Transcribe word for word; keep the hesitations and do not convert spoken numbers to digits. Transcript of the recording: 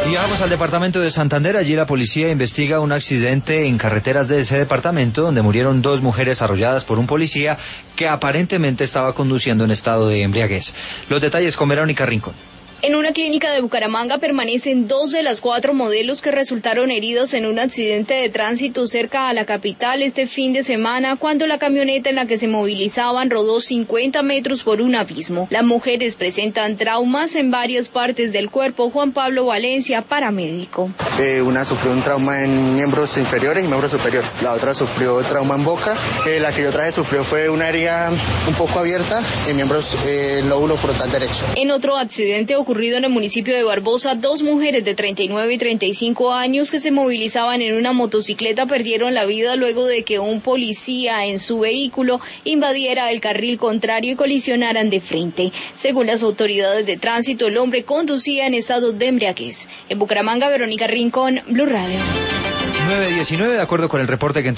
Y viajamos al departamento de Santander. Allí la policía investiga un accidente en carreteras de ese departamento donde murieron dos mujeres arrolladas por un policía que aparentemente estaba conduciendo en estado de embriaguez. Los detalles con Verónica Rincón. En una clínica de Bucaramanga permanecen dos de las cuatro modelos que resultaron heridas en un accidente de tránsito cerca a la capital este fin de semana, cuando la camioneta en la que se movilizaban rodó cincuenta metros por un abismo. Las mujeres presentan traumas en varias partes del cuerpo. Juan Pablo Valencia, paramédico. Eh, una sufrió un trauma en miembros inferiores y miembros superiores. La otra sufrió trauma en boca. Eh, la que yo traje sufrió fue una herida un poco abierta en miembros eh, lóbulo frontal derecho. En otro accidente ocurrió ocurrido en el municipio de Barbosa, dos mujeres de treinta y nueve y treinta y cinco años que se movilizaban en una motocicleta perdieron la vida luego de que un policía en su vehículo invadiera el carril contrario y colisionaran de frente. Según las autoridades de tránsito, el hombre conducía en estado de embriaguez. En Bucaramanga, Verónica Rincón, Blue Radio. nueve diecinueve, de acuerdo con el reporte que